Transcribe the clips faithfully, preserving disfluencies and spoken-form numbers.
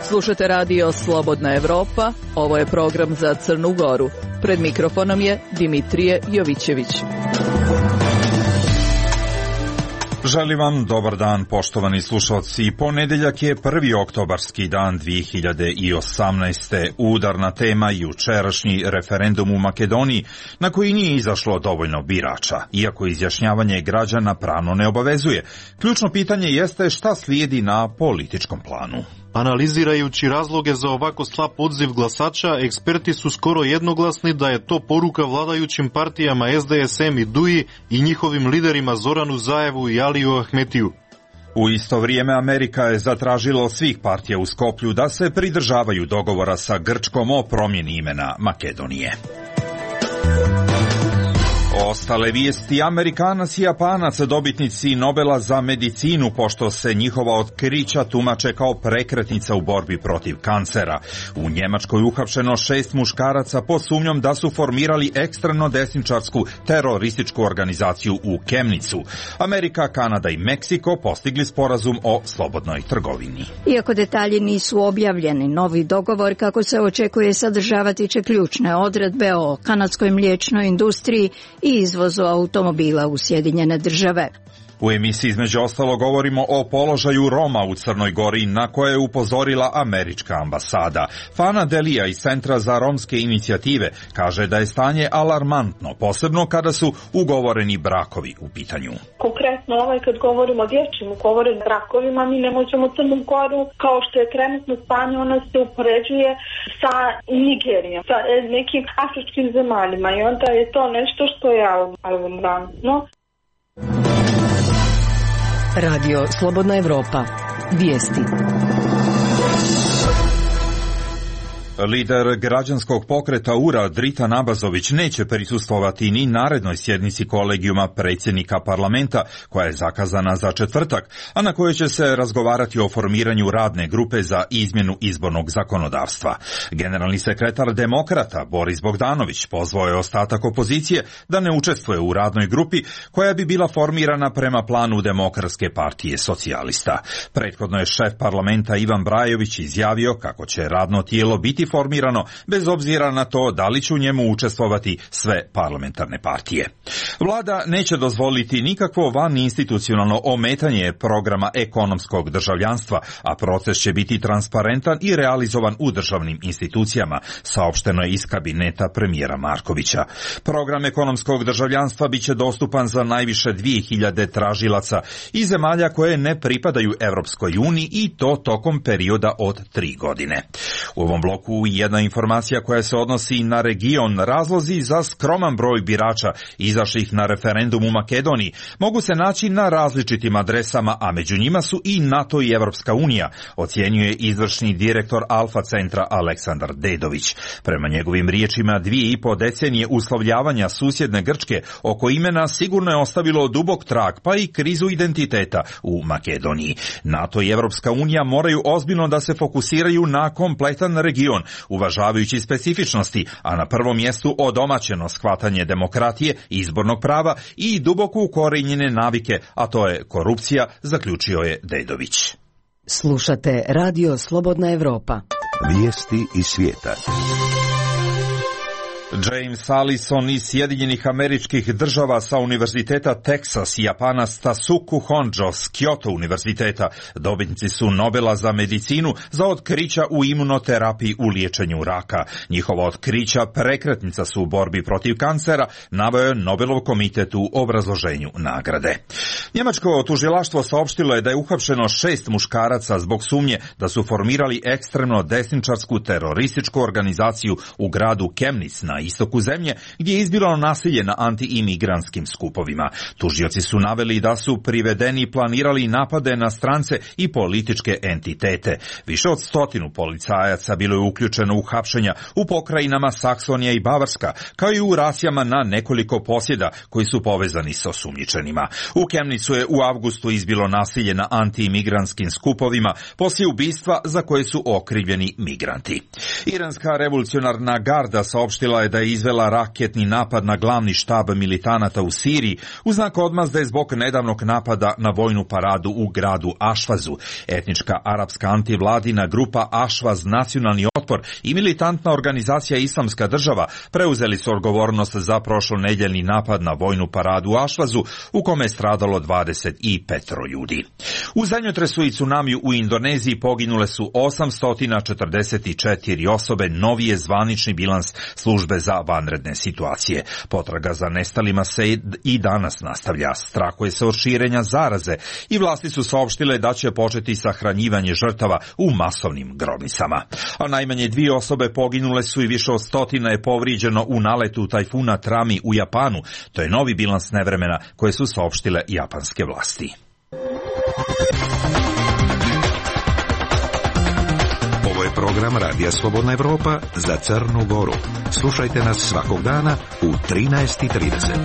Slušate radio Slobodna Evropa, ovo je program za Crnu Goru. Pred mikrofonom je Dimitrije Jovićević. Želim vam dobar dan, poštovani slušalci. Ponedeljak je prvi oktobarski dan dvije hiljade osamnaeste. Udarna tema jučerašnji referendum u Makedoniji, na koji nije izašlo dovoljno birača, iako izjašnjavanje građana pravno ne obavezuje. Ključno pitanje jeste šta slijedi na političkom planu. Analizirajući razloge za ovako slab odziv glasača, eksperti su skoro jednoglasni da je to poruka vladajućim partijama S D S M i D U I i njihovim liderima Zoranu Zaevu i Aliju Ahmetiju. U isto vrijeme Amerika je zatražila od svih partija u Skoplju da se pridržavaju dogovora sa Grčkom o promjeni imena Makedonije. Ostale vijesti: Amerikanac i Japanac dobitnici Nobela za medicinu, pošto se njihova otkrića tumače kao prekretnica u borbi protiv kancera. U Njemačkoj uhapšeno šest muškaraca pod sumnjom da su formirali ekstremno desničarsku terorističku organizaciju u Kemnicu. Amerika, Kanada i Meksiko postigli sporazum o slobodnoj trgovini. Iako detalji nisu objavljeni, novi dogovor, kako se očekuje, sadržavati će ključne odredbe o kanadskoj mliječnoj industriji i izvozu automobila u Sjedinjene Države. U emisiji između ostalo govorimo o položaju Roma u Crnoj Gori, na koje je upozorila američka ambasada. Fana Delija iz Centra za romske inicijative kaže da je stanje alarmantno, posebno kada su ugovoreni brakovi u pitanju. Konkretno ovaj kad govorimo o dječjim ugovorenim brakovima, mi ne možemo Crnu Goru, kao što je trenutno stanje, ona se upoređuje sa Nigerijom, sa nekim afričkim zemaljima, i onda je to nešto što je alarmantno. Radio Slobodna Evropa. Vijesti. Lider građanskog pokreta U R A Dritan Abazović neće prisustvovati ni narednoj sjednici kolegijuma predsjednika parlamenta, koja je zakazana za četvrtak, a na kojoj će se razgovarati o formiranju radne grupe za izmjenu izbornog zakonodavstva. Generalni sekretar Demokrata Boris Bogdanović pozvao je ostatak opozicije da ne učestvuje u radnoj grupi koja bi bila formirana prema planu Demokratske partije socijalista. Prethodno je šef parlamenta Ivan Brajović izjavio kako će radno tijelo biti formirano bez obzira na to da li će u njemu učestvovati sve parlamentarne partije. Vlada neće dozvoliti nikakvo vaninstitucionalno ometanje programa ekonomskog državljanstva, a proces će biti transparentan i realizovan u državnim institucijama, saopšteno je iz kabineta premijera Markovića. Program ekonomskog državljanstva biće dostupan za najviše dvije hiljade tražilaca iz zemalja koje ne pripadaju Europskoj uniji, i to tokom perioda od tri godine. U ovom bloku jedna informacija koja se odnosi na region. Razlozi za skroman broj birača izašlih na referendum u Makedoniji mogu se naći na različitim adresama, a među njima su i NATO i Evropska unija, ocjenjuje izvršni direktor Alfa centra Aleksandar Dedović. Prema njegovim riječima, dvije i po decenije uslovljavanja susjedne Grčke oko imena sigurno je ostavilo dubok trag, pa i krizu identiteta u Makedoniji. NATO i Evropska unija moraju ozbiljno da se fokusiraju na kompletan region, uvažavajući specifičnosti, a na prvom mjestu odomaćeno shvatanje demokratije, izbornog prava i duboko ukorijenjene navike, a to je korupcija, zaključio je Dedović. Slušate radio Slobodna Evropa. Vijesti iz svijeta. James Allison iz Sjedinjenih Američkih Država sa Univerziteta Teksas i Japanac Tasuku Honjo s Kyoto univerziteta dobitnici su Nobela za medicinu za otkrića u imunoterapiji u liječenju raka. Njihova otkrića prekretnica su u borbi protiv kancera, naveo je Nobelov komitet u obrazloženju nagrade. Njemačko tužilaštvo saopštilo je da je uhapšeno šest muškaraca zbog sumnje da su formirali ekstremno desničarsku terorističku organizaciju u gradu Kemnic na istoku zemlje, gdje je izbilo nasilje na anti-imigrantskim skupovima. Tužioci su naveli da su privedeni i planirali napade na strance i političke entitete. Više od stotinu policajaca bilo je uključeno u hapšenja u pokrajinama Saksonija i Bavarska, kao i u racijama na nekoliko posjeda koji su povezani sa osumnjičenima. U Kemnicu je u avgustu izbilo nasilje na anti-imigrantskim skupovima poslije ubistva za koje su okrivljeni migranti. Iranska revolucionarna garda saopštila je je da je izvela raketni napad na glavni štab militanata u Siriji u znak odmazde zbog nedavnog napada na vojnu paradu u gradu Ašvazu. Etnička arapska antivladina grupa Ašvaz Nacionalni otpor i militantna organizacija Islamska država preuzeli su odgovornost za prošlonedjeljni napad na vojnu paradu u Ašvazu u kome je stradalo dvadeset pet ljudi. U zemljotresu i tsunamiju u Indoneziji poginule su osamsto četrdeset četiri osobe, novi je zvanični bilans službe za vanredne situacije. Potraga za nestalima se i danas nastavlja. Strahuje se od širenja zaraze i vlasti su saopštile da će početi sahranjivanje žrtava u masovnim grobnicama. A najmanje dvije osobe poginule su i više od stotina je povrijeđeno u naletu tajfuna Trami u Japanu. To je novi bilans nevremena koje su saopštile japanske vlasti. Ovo je program Radija Slobodna Evropa za Crnu Goru. Slušajte nas svakog dana u trinaest i trideset.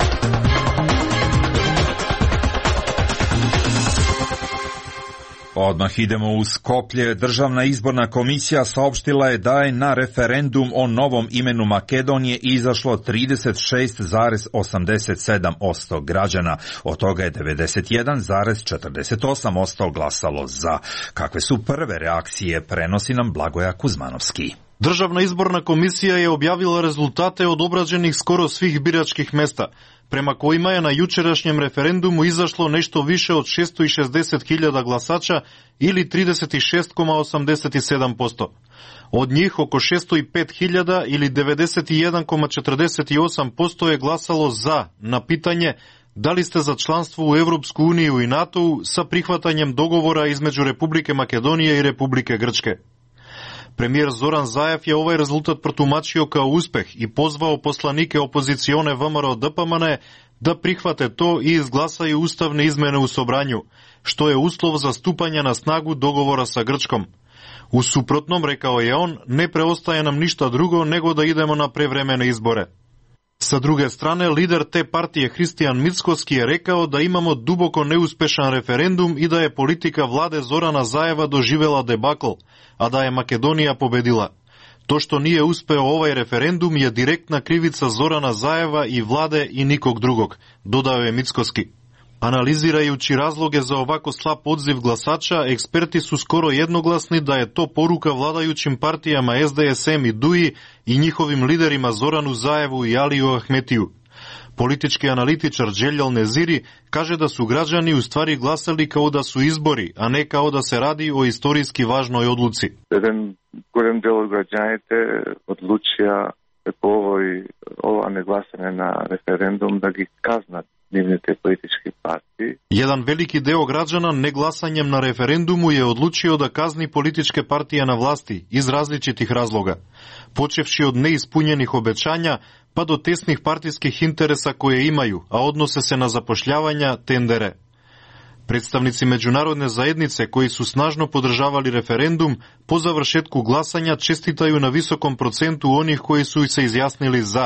Odmah idemo u Skoplje. Državna izborna komisija saopštila je da je na referendum o novom imenu Makedonije izašlo trideset šest zarez osamdeset sedam posto građana. Od toga je devedeset jedan zarez četrdeset osam posto glasalo za. Kakve su prve reakcije, prenosi nam Blagoja Kuzmanovski. Državna izborna komisija je objavila rezultate od obrađenih skoro svih biračkih mesta, prema kojima je na jučerašnjem referendumu izašlo nešto više od šesto šezdeset hiljada glasača ili trideset šest zarez osamdeset sedam posto. Od njih oko šesto pet hiljada ili devedeset jedan zarez četrdeset osam posto je glasalo za na pitanje da li ste za članstvo u Evropsku uniju i NATO sa prihvatanjem dogovora između Republike Makedonije i Republike Grčke. Premijer Zoran Zaev je ovaj rezultat protumačio kao uspeh i pozvao poslanike opozicione V M R O D P M N da prihvate to i izglasaju ustavne izmene u Sobranju, što je uslov za stupanje na snagu dogovora sa Grčkom. U suprotnom, rekao je on, ne preostaje nam ništa drugo nego da idemo na prevremene izbore. Sa druge strane, lider te partije Hristijan Mickoski je rekao da imamo duboko neuspešan referendum i da je politika vlade Zorana Zaeva doživela debakl, a da je Makedonija pobedila. To što nije uspeo ovaj referendum je direktna krivica Zorana Zaeva i vlade i nikog drugog, dodao je Mickoski. Analizirajući razloge za ovako slab odziv glasača, eksperti su skoro jednoglasni da je to poruka vladajućim partijama S D S M i D U I i njihovim liderima Zoranu Zaevu i Aliju Ahmetiju. Politički analitičar Dželjal Neziri kaže da su građani u stvari glasali kao da su izbori, a ne kao da se radi o istorijski važnoj odluci. Jedan golem deo građanite odlučija po ovoj, ova neglasanje na referendum da gi kaznat te političke partije. Jedan veliki deo građana neglasanjem na referendumu je odlučio da kazni političke partije na vlasti iz različitih razloga, počevši od neispunjenih obećanja pa do tesnih partijskih interesa koje imaju, a odnose se na zapošljavanja, tendere. Predstavnici međunarodne zajednice koji su snažno podržavali referendum po završetku glasanja čestitaju na visokom procentu onih koji su se izjasnili za.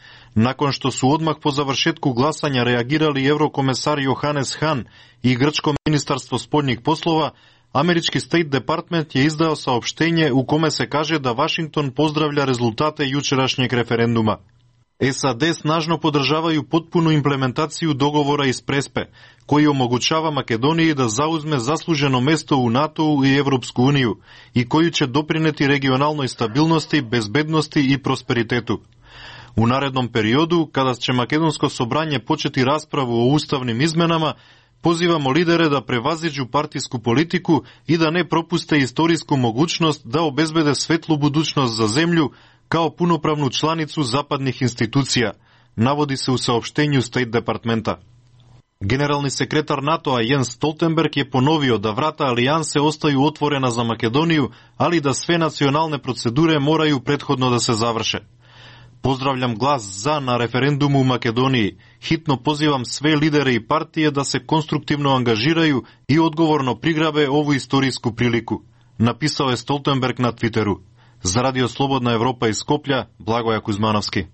Nakon što su odmah po završetku glasanja reagirali eurokomesar Johannes Hahn i grčko ministarstvo spoljnih poslova, američki State Department je izdao saopštenje u kome se kaže da Washington pozdravlja rezultate jučerašnjeg referenduma. S A D snažno podržavaju potpunu implementaciju dogovora iz Prespe, koji omogućava Makedoniji da zauzme zasluženo mesto u NATO i Evropsku uniju i koji će doprineti regionalnoj stabilnosti, bezbednosti i prosperitetu. U narednom periodu, kada će makedonsko sobranje početi raspravu o ustavnim izmenama, pozivamo lidere da prevaziđu partijsku politiku i da ne propuste istorijsku mogućnost da obezbede svetlu budućnost za zemlju kao punopravnu članicu zapadnih institucija, navodi se u saopštenju State Departmenta. Generalni sekretar NATO-a Jens Stoltenberg je ponovio da vrata alijanse ostaju otvorena za Makedoniju, ali da sve nacionalne procedure moraju prethodno da se završe. Pozdravljam glas za na referendumu u Makedoniji. Hitno pozivam sve lidere i partije da se konstruktivno angažiraju i odgovorno prigrabe ovu istorijsku priliku, napisao je Stoltenberg na Twitteru. Za Radio Slobodna Evropa iz Skoplja, Blagoja Kuzmanovski.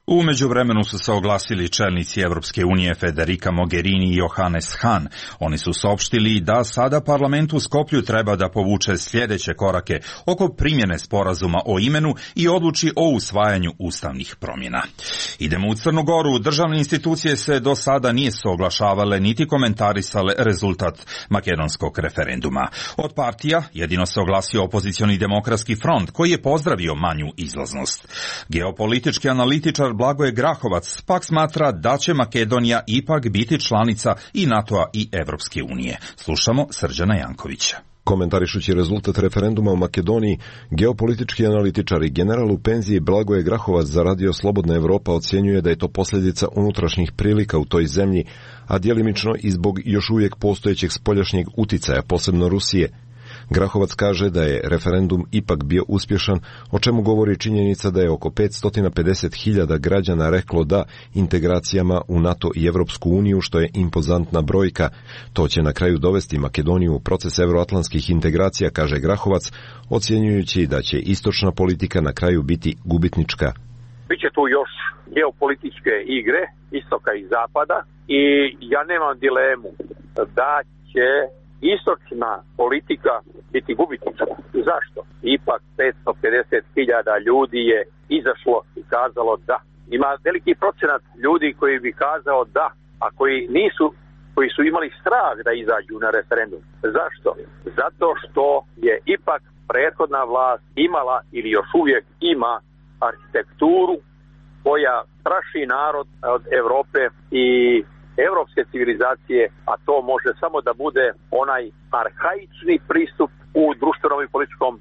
U međuvremenu su se oglasili čelnici Evropske unije Federica Mogherini i Johannes Hahn. Oni su saopštili da sada parlament u Skoplju treba da povuče sljedeće korake oko primjene sporazuma o imenu i odluči o usvajanju ustavnih promjena. Idemo u Crnu Goru. Državne institucije se do sada nisu oglašavale niti komentarisale rezultat makedonskog referenduma. Od partija jedino se oglasio opozicioni demokratski front koji je pozdravio manju izlaznost. Geopolitički analitičar Blagoje Grahovac pak smatra da će Makedonija ipak biti članica i NATO-a i Evropske unije. Slušamo Srđana Jankovića. Komentarišući rezultat referenduma u Makedoniji, geopolitički analitičar i general u penziji Blagoje Grahovac za Radio Slobodna Evropa ocjenjuje da je to posljedica unutrašnjih prilika u toj zemlji, a djelimično i zbog još uvijek postojećeg spoljašnjeg uticaja, posebno Rusije. Grahovac kaže da je referendum ipak bio uspješan, o čemu govori činjenica da je oko petsto pedeset hiljada građana reklo da integracijama u NATO i Evropsku uniju, što je impozantna brojka. To će na kraju dovesti Makedoniju u proces euroatlantskih integracija, kaže Grahovac, ocjenjujući da će istočna politika na kraju biti gubitnička. Biće tu još geopolitičke igre, istoka i zapada, i ja nemam dilemu da će istočna politika biti gubitnička. Zašto? Ipak petsto pedeset hiljada ljudi je izašlo i kazalo da. Ima veliki procenat ljudi koji bi kazao da, a koji nisu, koji su imali strah da izađu na referendum. Zašto? Zato što je ipak prethodna vlast imala ili još uvijek ima arhitekturu koja straši narod od Europe i evropske civilizacije, a to može samo da bude onaj arhaični pristup u društvenom i političkom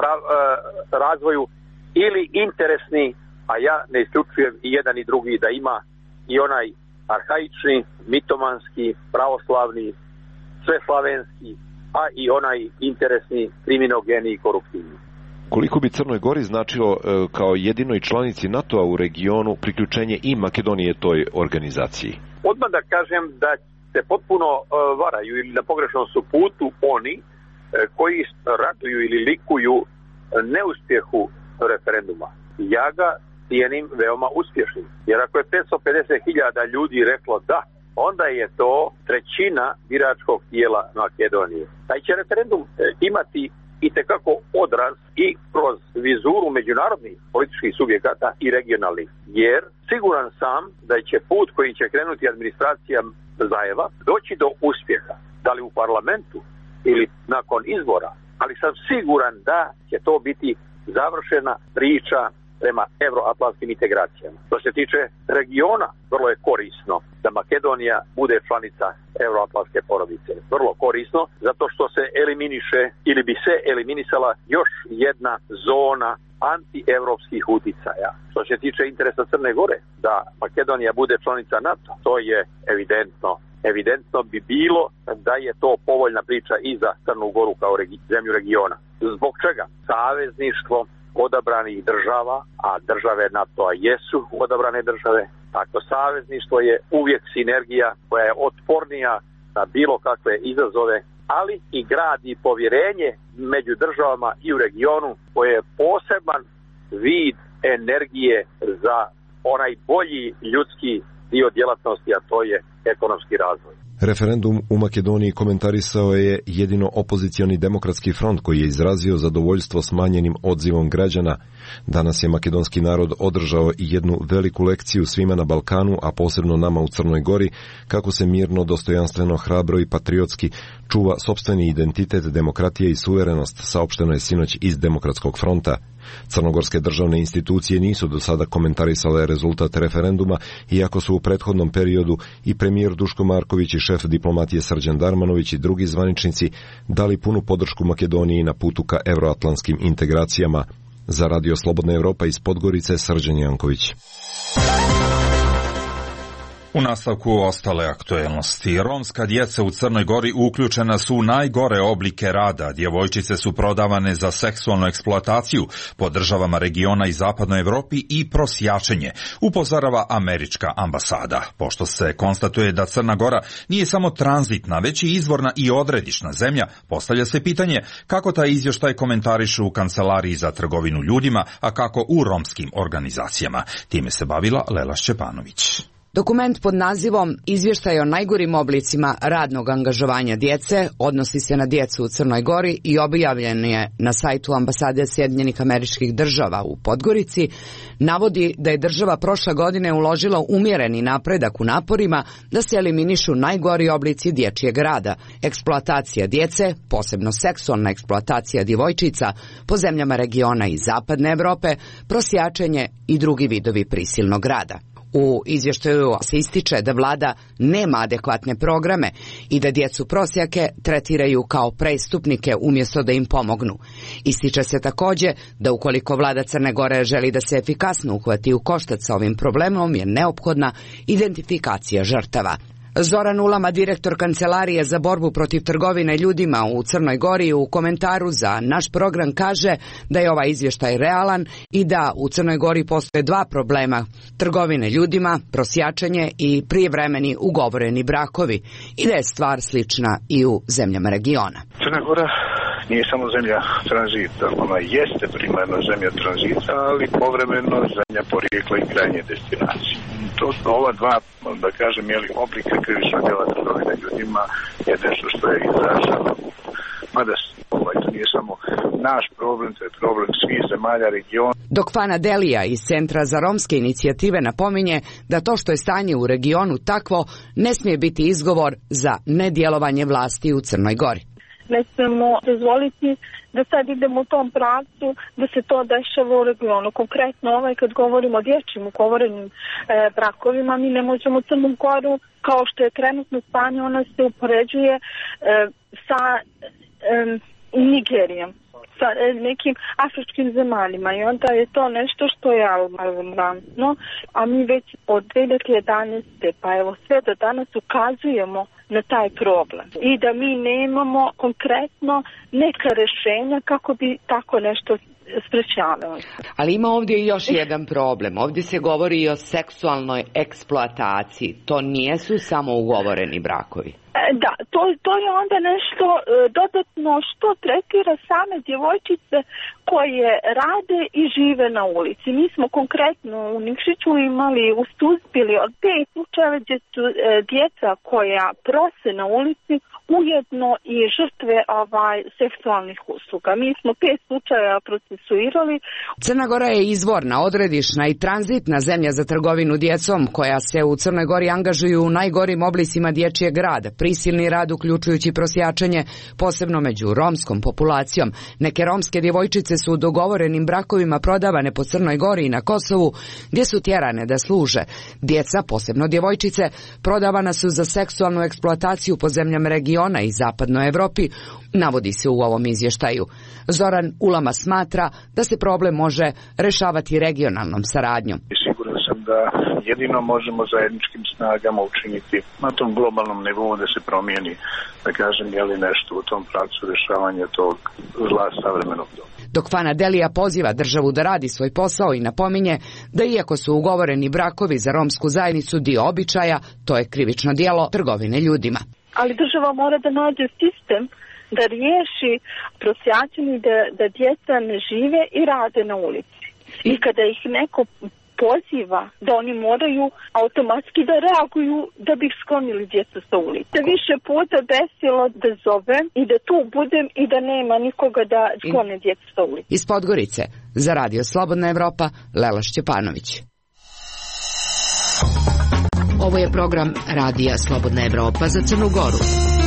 razvoju ili interesni, a ja ne isključujem i jedan i drugi da ima i onaj arhaični, mitomanski, pravoslavni, sveslavenski, a i onaj interesni, kriminogeni i koruptivni. Koliko bi Crnoj Gori značilo kao jedinoj članici NATO-a u regionu priključenje i Makedonije toj organizaciji? Odmah da kažem da se potpuno uh, varaju ili na pogrešnom su putu oni uh, koji ratuju ili likuju neuspjehu referenduma. Ja ga cijenim veoma uspješnim. Jer ako je petsto pedeset hiljada ljudi reklo da, onda je to trećina biračkog tijela Makedonije. Taj će referendum uh, imati itekako odraz i kroz vizuru međunarodnih političkih subjekata i regionalnih. Jer siguran sam da će put koji će krenuti administracija Zajeva doći do uspjeha. Da li u parlamentu ili nakon izbora. Ali sam siguran da će to biti završena priča prema euroatlantskim integracijama. Što se tiče regiona, vrlo je korisno da Makedonija bude članica euroatlantske porodice. Vrlo korisno, zato što se eliminiše ili bi se eliminisala još jedna zona antievropskih uticaja. Što se tiče interesa Crne Gore, da Makedonija bude članica NATO, to je evidentno. Evidentno bi bilo da je to povoljna priča i za Crnu Goru kao regi- zemlju regiona. Zbog čega? Savezništvo odabranih država, a države NATO-a jesu odabrane države. Tako savezništvo je uvijek sinergija koja je otpornija na bilo kakve izazove, ali i gradi povjerenje među državama i u regionu, koje je poseban vid energije za onaj bolji ljudski dio djelatnosti, a to je ekonomski razvoj. Referendum u Makedoniji komentarisao je jedino opozicioni demokratski front koji je izrazio zadovoljstvo smanjenim odzivom građana. Danas je makedonski narod održao i jednu veliku lekciju svima na Balkanu, a posebno nama u Crnoj Gori, kako se mirno, dostojanstveno, hrabro i patriotski čuva sopstveni identitet, demokratije i suverenost, saopšteno je sinoć iz Demokratskog fronta. Crnogorske državne institucije nisu do sada komentarisale rezultat referenduma, iako su u prethodnom periodu i premijer Duško Marković i šef diplomatije Srđan Darmanović i drugi zvaničnici dali punu podršku Makedoniji na putu ka euroatlantskim integracijama. Za Radio Slobodna Evropa iz Podgorice, Srđan Janković. U nastavku ostale aktuelnosti. Romska djeca u Crnoj Gori uključena su u najgore oblike rada. Djevojčice su prodavane za seksualnu eksploataciju po državama regiona i zapadnoj Europi i prosjačenje, upozorava američka ambasada. Pošto se konstatuje da Crna Gora nije samo tranzitna, već i izvorna i odredišna zemlja, postavlja se pitanje kako taj izvještaj komentarišu u Kancelariji za trgovinu ljudima, a kako u romskim organizacijama. Time se bavila Lela Šćepanović. Dokument pod nazivom Izvještaj o najgorim oblicima radnog angažovanja djece odnosi se na djecu u Crnoj Gori i objavljen je na sajtu ambasade Sjedinjenih Američkih Država u Podgorici. Navodi da je država prošle godine uložila umjereni napredak u naporima da se eliminišu najgori oblici dječjeg rada, eksploatacija djece, posebno seksualna eksploatacija djevojčica po zemljama regiona i zapadne Europe, prosjačenje i drugi vidovi prisilnog rada. U izvještaju se ističe da vlada nema adekvatne programe i da djecu prosjake tretiraju kao prestupnike umjesto da im pomognu. Ističe se također da ukoliko vlada Crne Gore želi da se efikasno uhvati u koštac sa ovim problemom je neophodna identifikacija žrtava. Zoran Ulama, direktor Kancelarije za borbu protiv trgovine ljudima u Crnoj Gori, u komentaru za naš program kaže da je ovaj izvještaj realan i da u Crnoj Gori postoje dva problema: trgovine ljudima, prosjačenje i prijevremeni ugovoreni brakovi, i da je stvar slična i u zemljama regiona. Crna Gora nije samo zemlja tranzita, ona jeste primarno zemlja tranzita, ali povremeno zemlja porijekla i krajnje destinacije. To su ova dva, da kažem, jeli, oblika krivičnog djela trgovine ljudima je nešto što je izraženo. Mada ovaj, to nije samo naš problem, to je problem svih zemalja regiona. Dok Fana Delija iz Centra za romske inicijative napominje da to što je stanje u regionu takvo ne smije biti izgovor za nedjelovanje vlasti u Crnoj Gori. Ne smijemo dozvoliti da sad idemo u tom pravcu, da se to dešava u regionu. Konkretno ovaj, kad govorimo o dječjim ugovorenim e, brakovima, mi ne možemo Crnu Goru, kao što je trenutno stanje, ona se upoređuje e, sa e, Nigerijom, sa e, nekim afričkim zemaljima, i onda je to nešto što je alarmantno, a mi već od dvije hiljade jedanaeste pa evo sve do danas ukazujemo na taj problem i da mi nemamo konkretno neka rješenja kako bi tako nešto sprečavali. Ali ima ovdje još jedan problem. Ovdje se govori i o seksualnoj eksploataciji. To nijesu samo ugovoreni brakovi. Da, to, to je onda nešto e, dodatno što tretira same djevojčice koje rade i žive na ulici. Mi smo konkretno u Nikšiću imali u Stuzbili od pet slučajeva gdje su e, djeca koja prose na ulici ujedno i žrtve ovaj, seksualnih usluga. Mi smo pet slučajeva procesuirali. Crna Gora je izvorna, odredišna i tranzitna zemlja za trgovinu djecom, koja se u Crnoj Gori angažuju u najgorim oblicima dječjeg rada, prisilni rad uključujući prosjačenje, posebno među romskom populacijom. Neke romske djevojčice su u dogovorenim brakovima prodavane po Crnoj Gori i na Kosovu, gdje su tjerane da služe. Djeca, posebno djevojčice, prodavana su za seksualnu eksploataciju po zemljama regiona i zapadnoj Europi, navodi se u ovom izvještaju. Zoran Ulama smatra da se problem može rešavati regionalnom saradnjom. Siguran sam da jedino možemo zajedničkim snagama učiniti na tom globalnom nivou da se promijeni, da kažem, je li nešto u tom pravcu rješavanja tog zla savremenog doba. Dok Fana Delija poziva državu da radi svoj posao i napominje da iako su ugovoreni brakovi za romsku zajednicu dio običaja, to je krivično djelo trgovine ljudima. Ali država mora da nađe sistem da riješi prosjačenje, da, da djeca ne žive i rade na ulici. I kada ih neko poziva da oni moraju automatski da reaguju da bi sklonili djecu sa ulice. Više puta desilo da zovem i da tu budem i da nema nikoga da sklone djecu sa ulice. Iz Podgorice za Radio Slobodna Evropa, Lela Šćepanović. Ovo je program Radija Slobodna Evropa za Crnu Goru.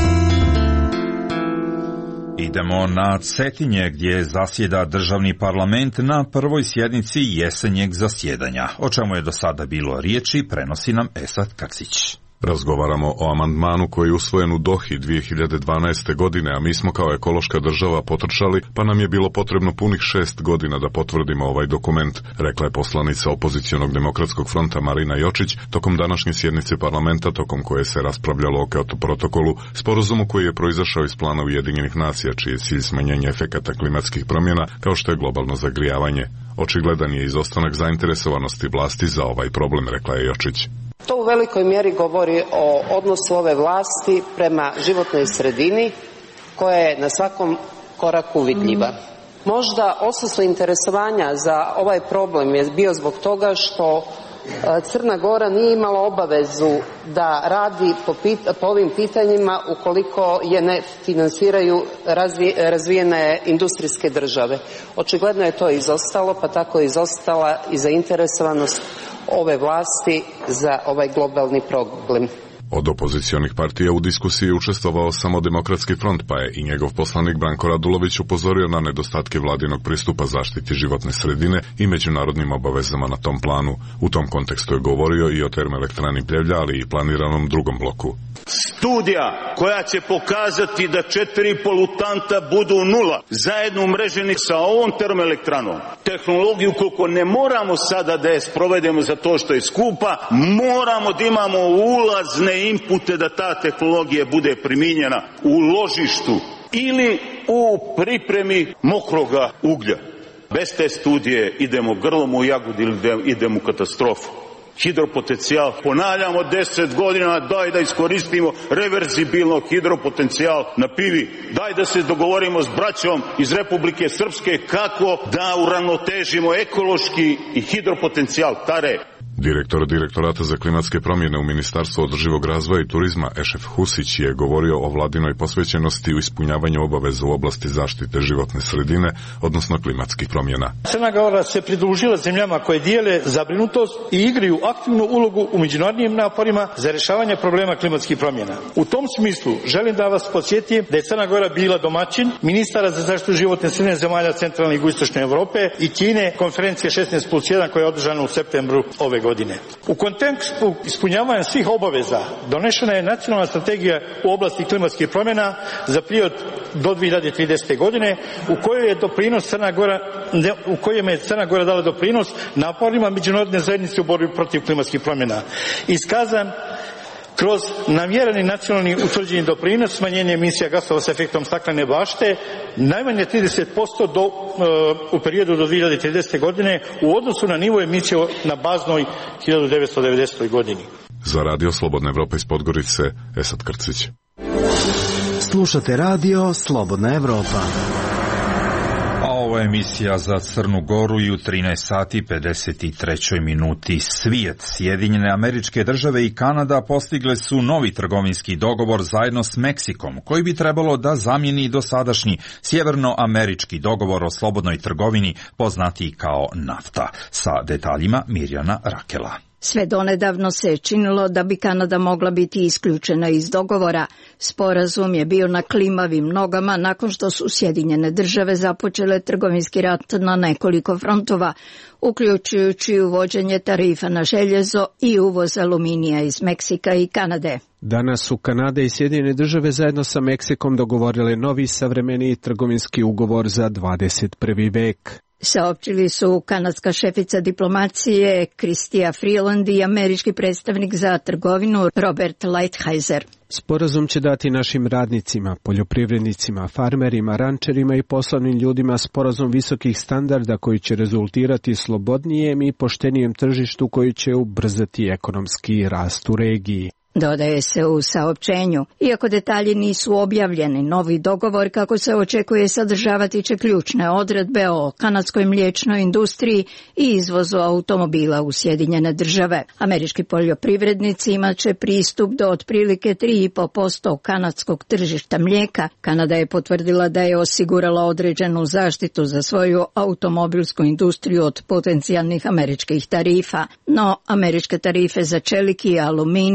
Idemo na Cetinje gdje zasjeda državni parlament na prvoj sjednici jesenjeg zasjedanja. O čemu je do sada bilo riječi, prenosi nam Esad Kaksić. Razgovaramo o amandmanu koji je usvojen u Dohi dvije hiljade dvanaeste. godine, a mi smo kao ekološka država potrčali, pa nam je bilo potrebno punih šest godina da potvrdimo ovaj dokument, rekla je poslanica opozicionog demokratskog fronta Marina Jočić tokom današnje sjednice parlamenta, tokom koje se raspravljalo o Kyoto protokolu, sporazumu koji je proizašao iz plana Ujedinjenih nacija, čiji je cilj smanjenje efekata klimatskih promjena, kao što je globalno zagrijavanje. Očigledan je izostanak zainteresovanosti vlasti za ovaj problem, rekla je Jočić. To u velikoj mjeri govori o odnosu ove vlasti prema životnoj sredini, koja je na svakom koraku vidljiva. Možda odsustvo interesovanja za ovaj problem je bio zbog toga što Crna Gora nije imala obavezu da radi po, pit, po ovim pitanjima ukoliko je ne finansiraju razvi, razvijene industrijske države. Očigledno je to izostalo, pa tako je izostala i zainteresovanost ove vlasti za ovaj globalni problem. Od opozicionih partija u diskusiji je učestvovao samo Demokratski front, pa je i njegov poslanik Branko Radulović upozorio na nedostatke vladinog pristupa zaštiti životne sredine i međunarodnim obavezama na tom planu. U tom kontekstu je govorio i o termoelektrani Pljevlja, ali i planiranom drugom bloku. Studija koja će pokazati da četiri polutanta budu nula, zajedno umreženi sa ovom termoelektranom. Tehnologiju koliko ne moramo sada da je sprovedemo za to što je skupa, moramo da imamo ulazne inpute da ta tehnologija bude primijenjena u ložištu ili u pripremi mokroga uglja. Bez te studije idemo grlom u jagodi ili idemo u katastrofu. Hidropotencijal, ponavljamo deset godina, daj da iskoristimo reverzibilno hidropotencijal na Pivi. Daj da se dogovorimo s braćom iz Republike Srpske kako da uravnotežimo ekološki i hidropotencijal Tare. Direktor Direktorata za klimatske promjene u Ministarstvu održivog razvoja i turizma Ešef Husić je govorio o vladinoj posvećenosti u ispunjavanju obaveza u oblasti zaštite životne sredine, odnosno klimatskih promjena. Crna Gora se pridružila zemljama koje dijele zabrinutost i igraju aktivnu ulogu u međunarodnim naporima za rješavanje problema klimatskih promjena. U tom smislu želim da vas podsjetim da je Crna Gora bila domaćin ministara za zaštitu životne sredine zemalja centralne i jugoistočne Europe i Kine, konferencije šesnaest plus jedan koja je održana u septembru ove godine. U kontekstu ispunjavanja svih obaveza donešena je nacionalna strategija u oblasti klimatskih promjena za period do dvije hiljade tridesete. godine u kojoj je doprinos Crna Gora, u kojem je Crna Gora dala doprinos naporima međunarodne zajednice u borbi protiv klimatskih promjena. Iskazan kroz namjereni nacionalni utvrđeni doprinos smanjenja emisija gasova s efektom staklene bašte najmanje trideset posto do, u periodu do dvije hiljade tridesete. godine u odnosu na nivo emisije na baznoj hiljadu devetsto devedesetoj. godini. Za Radio Slobodna Evropa iz Podgorice, Esad Krcić. Slušate Radio Slobodna Evropa. A ovo je emisija za Crnu Goru i u trinaest sati i pedeset trećoj minuti svijet. Sjedinjene Američke Države i Kanada postigle su novi trgovinski dogovor zajedno s Meksikom, koji bi trebalo da zamijeni dosadašnji sjevernoamerički dogovor o slobodnoj trgovini, poznati kao NAFTA. Sa detaljima Mirjana Rakela. Sve donedavno se činilo da bi Kanada mogla biti isključena iz dogovora. Sporazum je bio na klimavim nogama nakon što su Sjedinjene Države započele trgovinski rat na nekoliko frontova, uključujući uvođenje tarifa na željezo i uvoz aluminija iz Meksika i Kanade. Danas su Kanada i Sjedinjene Države zajedno sa Meksikom dogovorile novi savremeniji trgovinski ugovor za dvadeset prvi vek. Saopćili su kanadska šefica diplomacije Chrystia Freeland i američki predstavnik za trgovinu Robert Lighthizer. Sporazum će dati našim radnicima, poljoprivrednicima, farmerima, rančerima i poslovnim ljudima sporazum visokih standarda koji će rezultirati slobodnijem i poštenijem tržištu koji će ubrzati ekonomski rast u regiji. Dodaje se u saopćenju. Iako detalji nisu objavljeni, novi dogovor kako se očekuje sadržavati će ključne odredbe o kanadskoj mliječnoj industriji i izvozu automobila u Sjedinjene Države. Američki poljoprivrednici imat će pristup do otprilike tri i po posto kanadskog tržišta mlijeka. Kanada je potvrdila da je osigurala određenu zaštitu za svoju automobilsku industriju od potencijalnih američkih tarifa. No, američke tarife za čelik i aluminij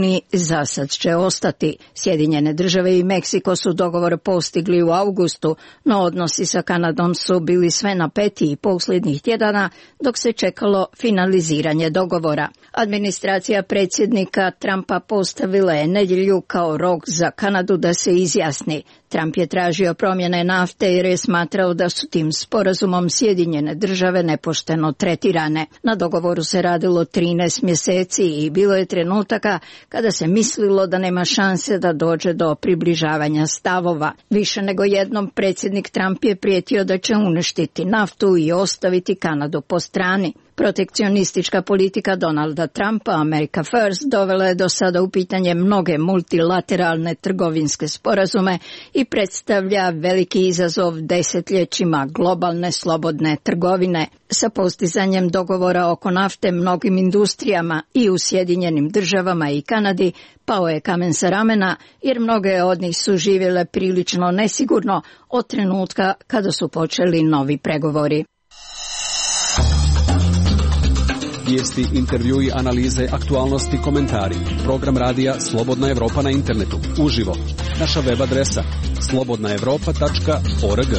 za sad će ostati. Sjedinjene države i Meksiko su dogovor postigli u augustu, no odnosi sa Kanadom su bili sve napetiji posljednjih tjedana dok se čekalo finaliziranje dogovora. Administracija predsjednika Trumpa postavila je nedjelju kao rok za Kanadu da se izjasni. Trump je tražio promjene nafte jer je smatrao da su tim sporazumom Sjedinjene države nepošteno tretirane. Na dogovoru se radilo trinaest mjeseci i bilo je trenutaka kada se mislilo da nema šanse da dođe do približavanja stavova. Više nego jednom predsjednik Trump je prijetio da će uništiti naftu i ostaviti Kanadu po strani. Protekcionistička politika Donalda Trumpa, America First, dovela je do sada u pitanje mnoge multilateralne trgovinske sporazume i predstavlja veliki izazov desetljećima globalne slobodne trgovine. Sa postizanjem dogovora oko nafte mnogim industrijama i u Sjedinjenim državama i Kanadi pao je kamen sa ramena jer mnoge od njih su živjele prilično nesigurno od trenutka kada su počeli novi pregovori. Vijesti, intervjui, analize, aktualnosti, komentari. Program radija Slobodna Evropa na internetu. Uživo. Naša web adresa slobodna evropa tačka org.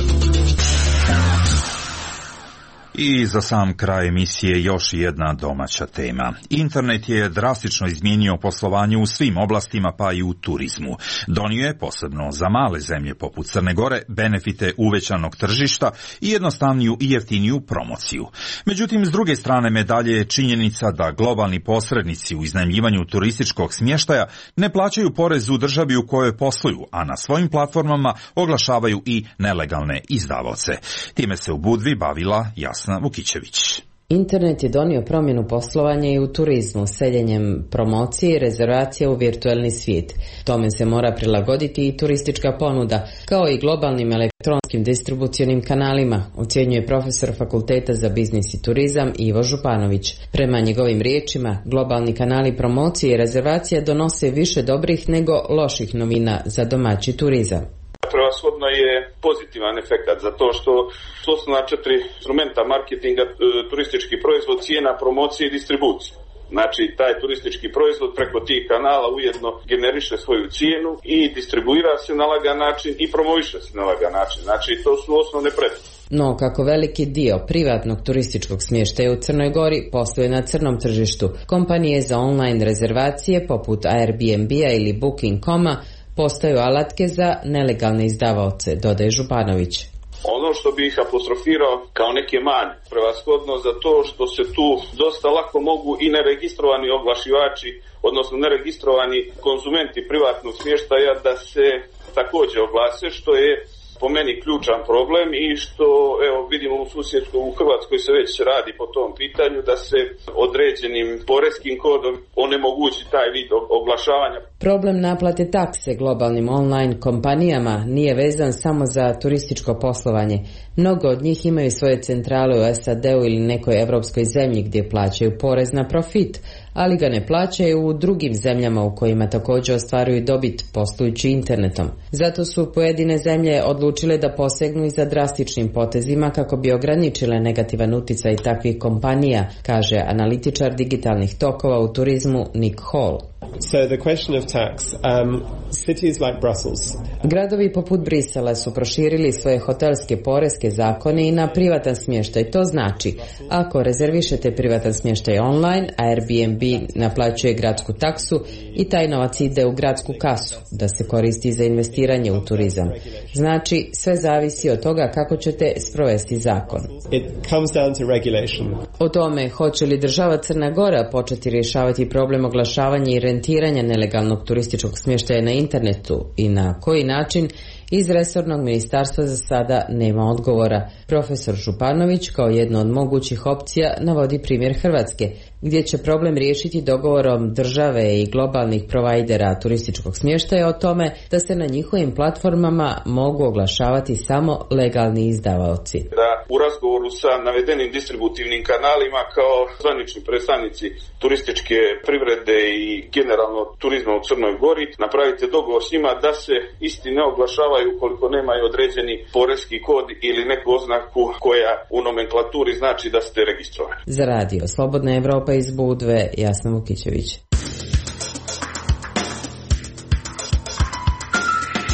I za sam kraj emisije još jedna domaća tema. Internet je drastično izmijenio poslovanje u svim oblastima, pa i u turizmu. Donio je, posebno za male zemlje poput Crne Gore, benefite uvećanog tržišta i jednostavniju i jeftiniju promociju. Međutim, s druge strane medalje je činjenica da globalni posrednici u iznajmljivanju turističkog smještaja ne plaćaju porez u državi u kojoj posluju, a na svojim platformama oglašavaju i nelegalne izdavaoce. Time se u Budvi bavila Jasna Vukićević. Internet je donio promjenu poslovanja i u turizmu, seljenjem promocije i rezervacije u virtualni svijet. Tome se mora prilagoditi i turistička ponuda, kao i globalnim elektronskim distribucionim kanalima, ocjenjuje profesor Fakulteta za biznis i turizam Ivo Županović. Prema njegovim riječima, globalni kanali promocije i rezervacije donose više dobrih nego loših novina za domaći turizam. Prevashodno je pozitivan efekt zato što su osnovna četiri instrumenta marketinga, turistički proizvod, cijena, promocija i distribucija. Znači, taj turistički proizvod preko tih kanala ujedno generiše svoju cijenu i distribuira se na lagan način i promoviše se na lagan način. Znači, to su osnovne prednosti. No, kako veliki dio privatnog turističkog smještaja u Crnoj Gori posluje na crnom tržištu, kompanije za online rezervacije poput Airbnb-a ili booking dot com-a postaju alatke za nelegalne izdavaoce, dodaje Županović. Ono što bih apostrofirao kao neke mane, prevashodno za to što se tu dosta lako mogu i neregistrovani oglašivači, odnosno neregistrovani konzumenti privatnog smještaja da se također oglase, što je po meni ključan problem i što evo vidimo u susjedstvu u Hrvatskoj se već radi po tom pitanju da se određenim poreskim kodom onemogući taj vid oglašavanja. Problem naplate takse globalnim online kompanijama nije vezan samo za turističko poslovanje. Mnogo od njih imaju svoje centrale u S A D-u ili nekoj europskoj zemlji gdje plaćaju porez na profit, ali ga ne plaćaju u drugim zemljama u kojima također ostvaruju dobit poslujući internetom. Zato su pojedine zemlje odlučile da posegnu i za drastičnim potezima kako bi ograničile negativan utjecaj takvih kompanija, kaže analitičar digitalnih tokova u turizmu Nick Hall. So the question of tax, um, cities like Brussels. Gradovi poput Brisela su proširili svoje hotelske poreske zakone i na privatan smještaj. To znači, ako rezervišete privatan smještaj online, Airbnb naplaćuje gradsku taksu i taj novac ide u gradsku kasu, da se koristi za investiranje u turizam. Znači, sve zavisi od toga kako ćete sprovesti zakon. It comes down to regulation. O tome, hoće li država Crna Gora početi rješavati problem oglašavanja i rentiranja nelegalnog turističkog smještaja na internetu i na koji način, iz resornog ministarstva za sada nema odgovora. Profesor Županović kao jedno od mogućih opcija navodi primjer Hrvatske, gdje će problem riješiti dogovorom države i globalnih provajdera turističkog smještaja o tome da se na njihovim platformama mogu oglašavati samo legalni izdavaoci. Da u razgovoru sa navedenim distributivnim kanalima kao zvanični predstavnici turističke privrede i generalno turizma u Crnoj Gori napravite dogovor s njima da se isti ne oglašavaju ukoliko nemaju određeni poreski kod ili neku oznaku koja u nomenklaturi znači da ste registrovani. Za radio Slobodna Evropa iz Budve, Jasna Vukićević.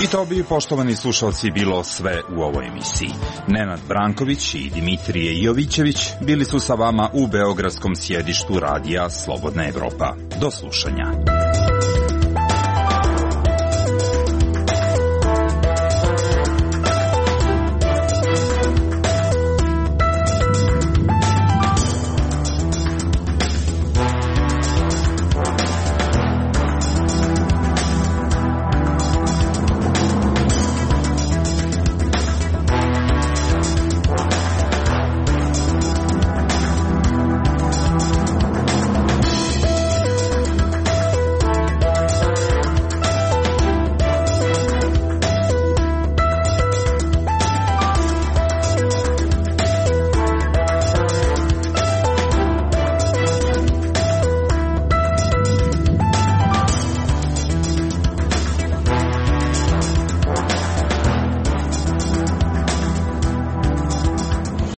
I to bi, poštovani slušalci, bilo sve u ovoj emisiji. Nenad Branković i Dimitrije Jovićević bili su sa vama u beogradskom sjedištu radija Slobodna Evropa. Do slušanja.